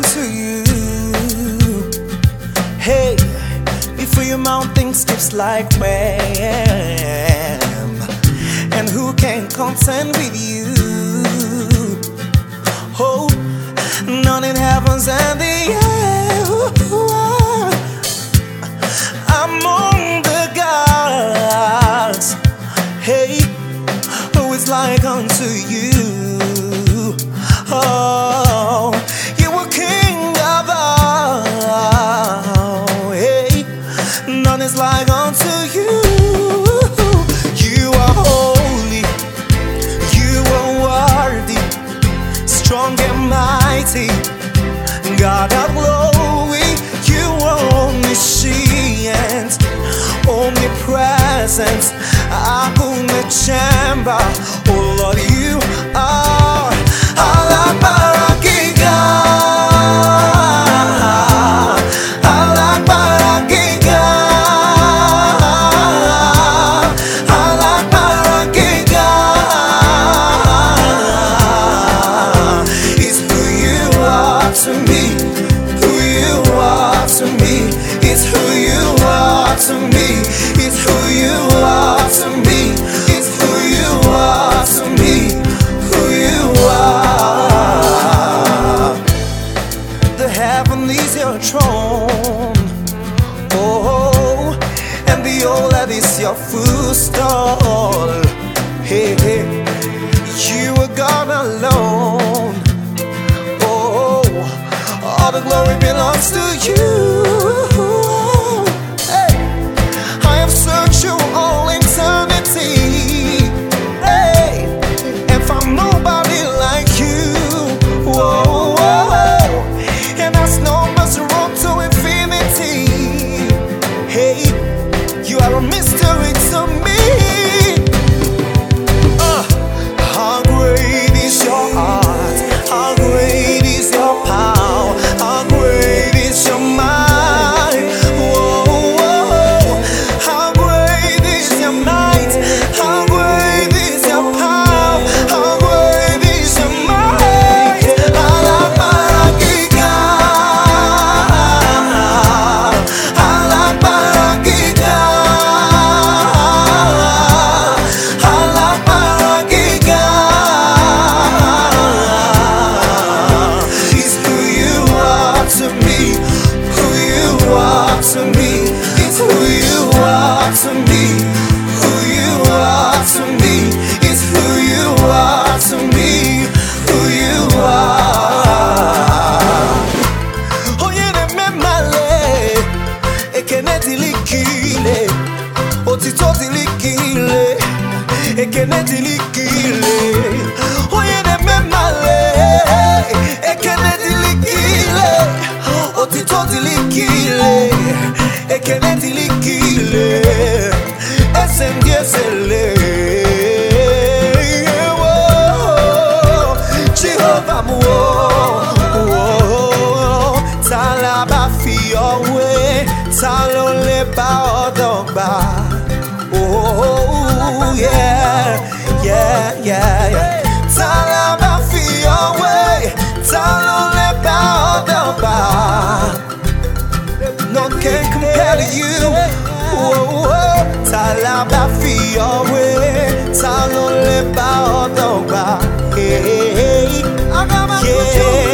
unto you. Hey, before your mountain skips like ram, and who can contend with you? Oh, none in heavens and the earth. Among the gods, hey, who is like unto you? Oh, you were King of all, hey, none is like unto you. You are holy, you are worthy, strong and mighty, God of glory. You are omniscient, omnipresent, Akuna chamber. Oh Lord, you are Alabaragiga, Alabaragiga, Alabaragiga. It's who you are to me, who you are to me. It's who you are to me, it's who you are to me, it's who you are to me, who you are. The heaven is your throne, oh, and the whole earth is your footstool. Hey, hey, you are God alone. Oh, all the glory belongs to you. Hey, I have searched you all eternity, hey, and found nobody like you. Whoa, whoa, and that's no mercy road to infinity. Hey, you are a mystery to me. How great is your art? How great is your power? How great is your might? Whoa, whoa. How great is your might? How great is your power? How great is your might? Alabaragiga, Alabaragiga, Alabaragiga. It's who you are to me, who you are to me. It's who you are to me, who you are to me. It's who you are to me, who you are. Oh yeah, the memale, ekene likile, otito likile, ekene likile. Oh yeah, the memale, ekene likile, otito likile, ekene likile, esendesele. Jehovah, Talaba fi your way, Talole ba odogba. Oh yeah, yeah, yeah, yeah. Talaba fi your way, Talole ba odogba. None can compare to you. Oh, Talaba fi your way, Talole ba odogba. Hey, yeah.